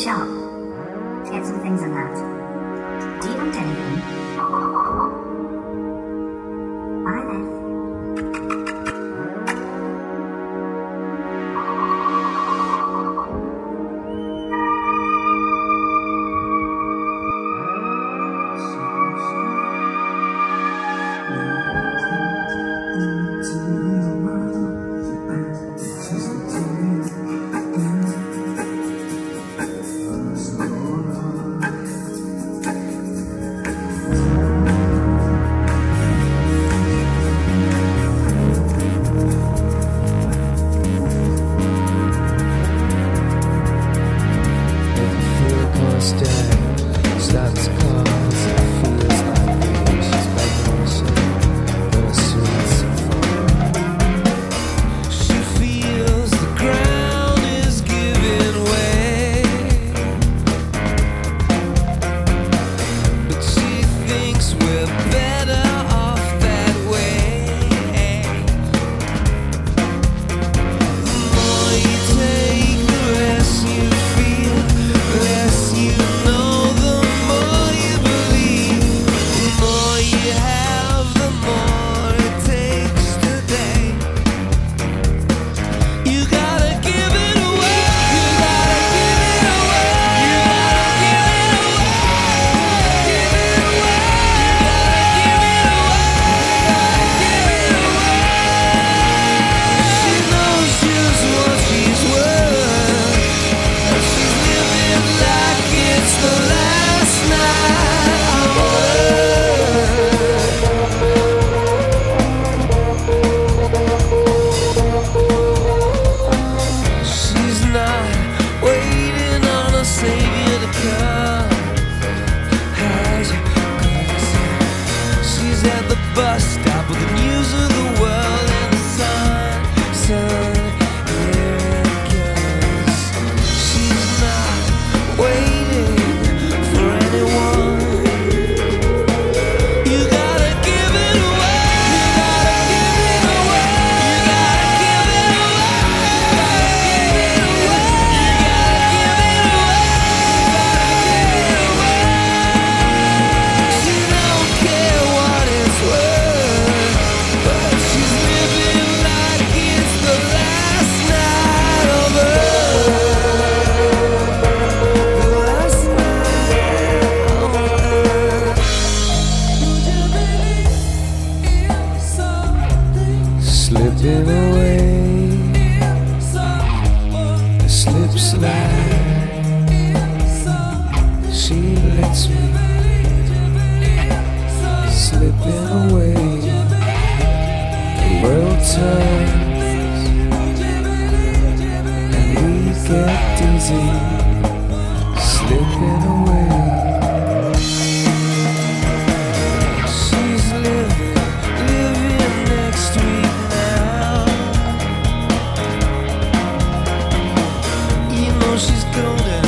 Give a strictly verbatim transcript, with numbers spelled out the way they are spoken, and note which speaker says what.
Speaker 1: shop to get some things and that. Do you want anything? Bye then.
Speaker 2: Bus stop with the news of the world and the sun, sun, here it comes. She's not waiting for anyone. You gotta give it away. You gotta give it away. You gotta give it away. You gotta give it away. She don't care what it's worth.
Speaker 3: Slipping away, a slip slide. She lets me slipping away. The world turns and we get dizzy, slipping away. She's living, living next week. She's golden.